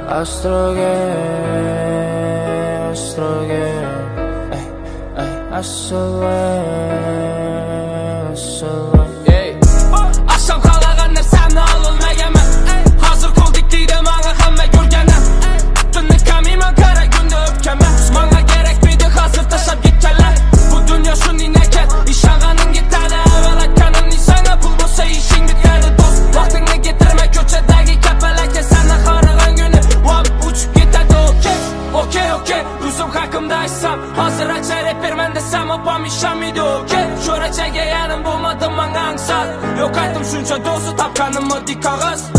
Astrogen, astrogen, ey, ey, astrogen, astrogen. Akşam kalagan narsamni ololmayman. Hazır qo'ldik deydi manga hamma ko'rganim. Tunni kamiman qara kunda o'pkaman. Manga kerakmaydi hozir tashlab ketganlar. Bu dunyo shunday nakar, ishonganing yetadi. Avvalakkaning sana pul bo'lsa ishing bitadi do'st. Vaqtingni getirma ko'chadagi kapalakka sana qaragan kuni vab uchib ketadi. Okey, okey, o'zim haqimda aytsam, hozir acha reperman desam opam ishonmaydi. Okey, sho'rachaga yarim bo'lmadim manga ansat. Yo'q aytdim shuncha do'sti topganim moddiy qog'oz.